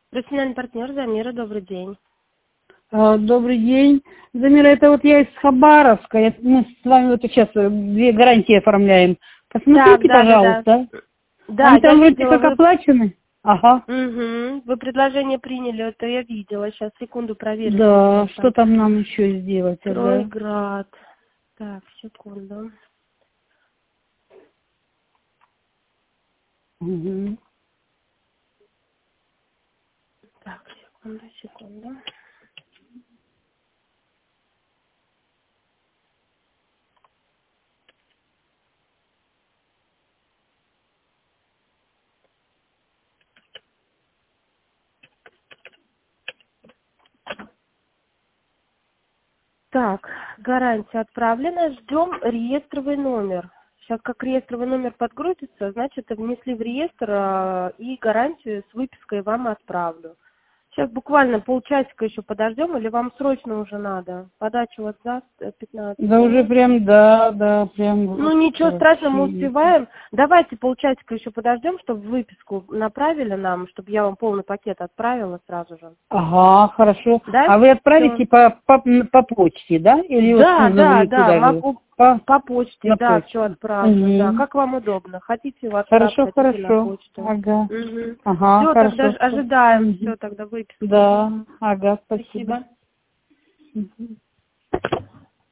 Профессиональный партнер Замира, добрый день. Добрый день. Замира, это вот я из Хабаровска. Мы с вами вот сейчас 2 гарантии оформляем. Так, Посмотрите, да. пожалуйста. Да, Они я там вроде видела, как вы... оплачены. Ага. Угу. Вы предложение приняли, это я видела. Сейчас, секунду, проверю, что у Да, вас что там. там нам еще сделать? Ага. Стройград. Так, секунду. Угу. Так, секунду. Так, гарантия отправлена. Ждем реестровый номер. Сейчас как реестровый номер подгрузится, значит, внесли в реестр и гарантию с выпиской вам отправлю. Сейчас буквально полчасика еще подождем, или вам срочно уже надо? Подача у вас даст 15 Да уже минут. прям, да, прям Ну, вот ничего страшного, мы вообще. успеваем. Давайте полчасика еще подождем, чтобы выписку направили нам, чтобы я вам полный пакет отправила сразу же. Ага, хорошо. Да? А вы Все. отправите по почте, да? Или вот Да, куда-либо? могу По, по почте, на да, все почту. отправлю, да. Угу. Как вам удобно? Хотите в WhatsApp, Хорошо, хотите на хорошо. почту. Ага. Угу. Ага, Все, тогда хорошо. ожидаем, Мгм. все, тогда выписку. Да, ага, спасибо. Спасибо. Мгм.